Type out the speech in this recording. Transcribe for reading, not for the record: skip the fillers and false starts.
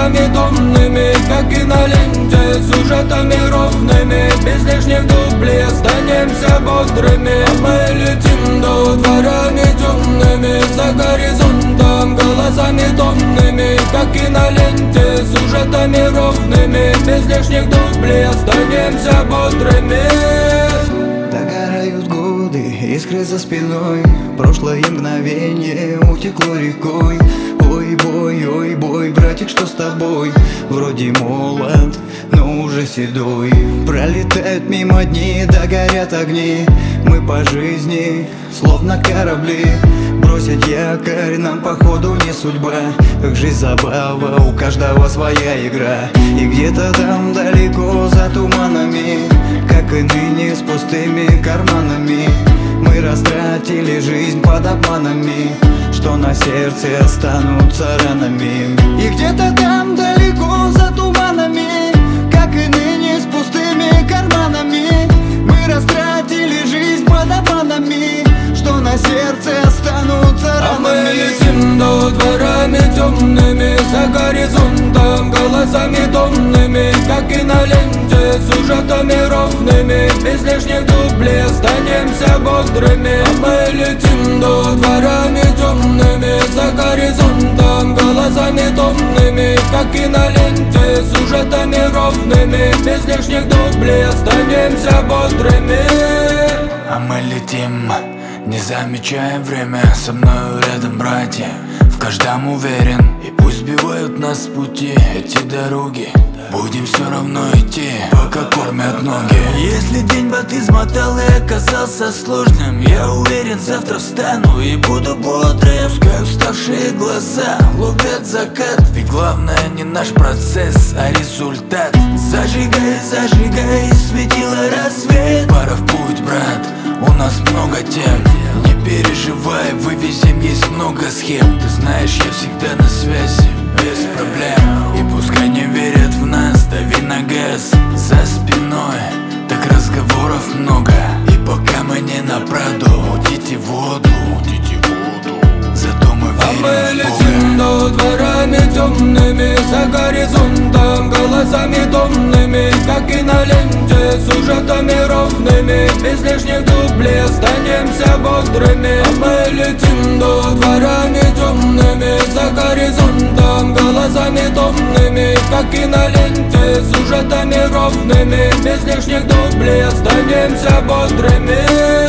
голосами томными, как и на ленте, сюжетами ровными. Без лишних дублей останемся бодрыми. А мы летим до дворами темными, за горизонтом голосами томными, как и на ленте, сюжетами ровными. Без лишних дублей останемся бодрыми. Догорают годы, искры за спиной, прошлое мгновение утекло рекой. Ой, бой, братик, что с тобой? Вроде молод, но уже седой. Пролетают мимо дни, догорят огни. Мы по жизни, словно корабли. Бросить якорь нам походу не судьба. Как жизнь забава, у каждого своя игра. И где-то там далеко за туманами, как и ныне с пустыми карманами, мы растратили жизнь под обманами, что на сердце останутся ранами. И где-то там далеко за туманами, как и ныне с пустыми карманами, мы растратили жизнь под обманами, что на сердце останутся ранами. А мы летим до дворами темными, за горизонтом голосами томными, как и на ленте, сюжетами ровными. Без лишних дублей останемся бодрыми. А мы летим до дворами темными, за горизонтом голосами томными, как и на ленте, сюжетами ровными. Без лишних дублей останемся бодрыми. А мы летим, не замечая время, со мною рядом братья, в каждом уверен. И пусть сбивают нас с пути эти дороги, будем все равно идти, пока кормят ноги. Если день бы измотал и оказался сложным, я уверен, завтра встану и буду бодрым. Пускай уставшие глаза ловят закат, ведь главное не наш процесс, а результат. Зажигай, зажигай, светило рассвет. Пора в путь, брат, у нас много тем. Не переживай, вывезем, есть много схем. Ты знаешь, я всегда на связи, без проблем. И пускай не верят в нас, дави на газ. За спиной так разговоров много, и пока мы не на Праду, мутите воду, зато мы А мы верим в летим Бога. до дворами темными, за горизонтом голосами томными, как и на ленте, сюжетами ровными. Без лишних дублей останемся бодрыми. А мы летим до дворами темными, за горизонтом голосами томными, как и на ленте, сюжетами ровными. Без лишних дублей останемся бодрыми.